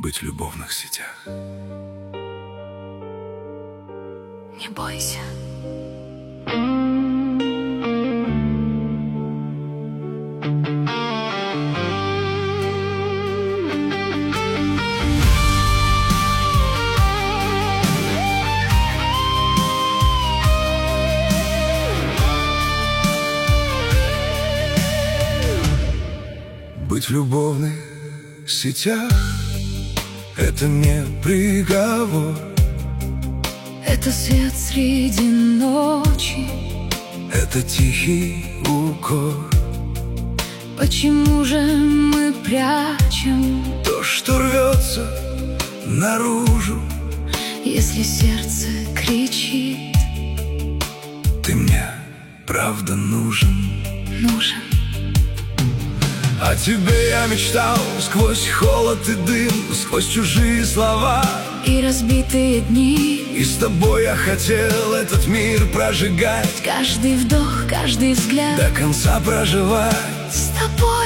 быть в любовных сетях. Не бойся. Быть в любовных сетях — это не приговор. Это свет среди ночи, Это тихий укор. почему же мы прячем, То, что рвется наружу. если сердце кричит, Ты мне правда нужен. нужен? О тебе я мечтал сквозь холод и дым, сквозь чужие слова. И разбитые дни, И с тобой я хотел этот мир прожигать, каждый вдох, каждый взгляд до конца проживать. с тобой.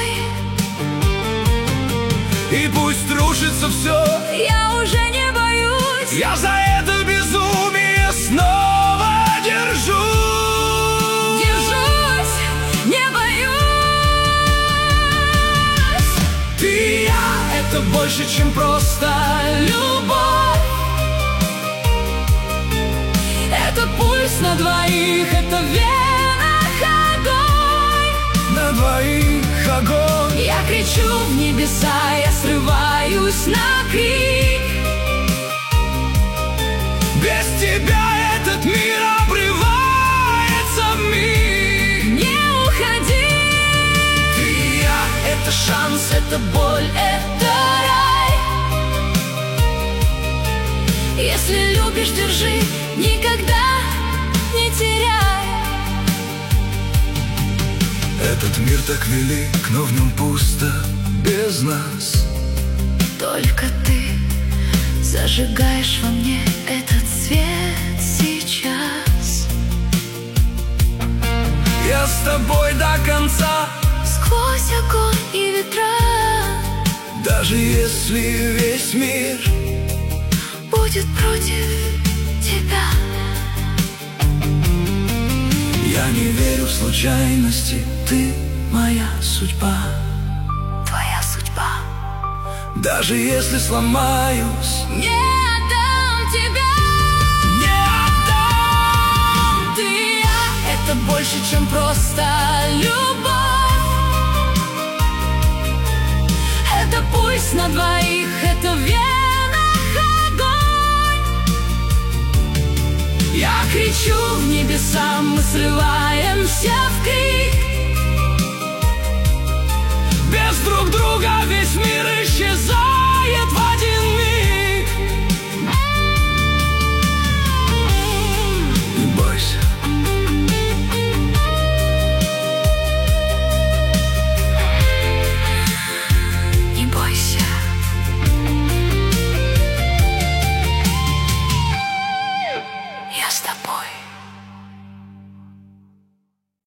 И пусть рушится все, Я уже не боюсь, я за это безумие снова держусь. держусь, не боюсь. Ты и я — это больше, чем просто любовь. Это пульс на двоих, это в венах огонь. На двоих огонь. Я кричу в небеса, я срываюсь на крик. Без тебя этот мир обрывается вмиг. Не уходи. Ты и я — Это шанс, это боль, это рай. Если любишь, держи, никогда не теряй. этот мир так велик, но в нем пусто без нас. Только ты зажигаешь во мне этот свет сейчас. Я с тобой до конца, Сквозь огонь и ветра даже если весь мир будет против тебя. Я не верю в случайности, ты моя судьба. Твоя судьба. Даже если сломаюсь, Не отдам тебя. не отдам. Ты и я — это больше, чем просто любовь. Это пульс на двоих, это в венах огонь. Я Кричу в небеса, мы срываем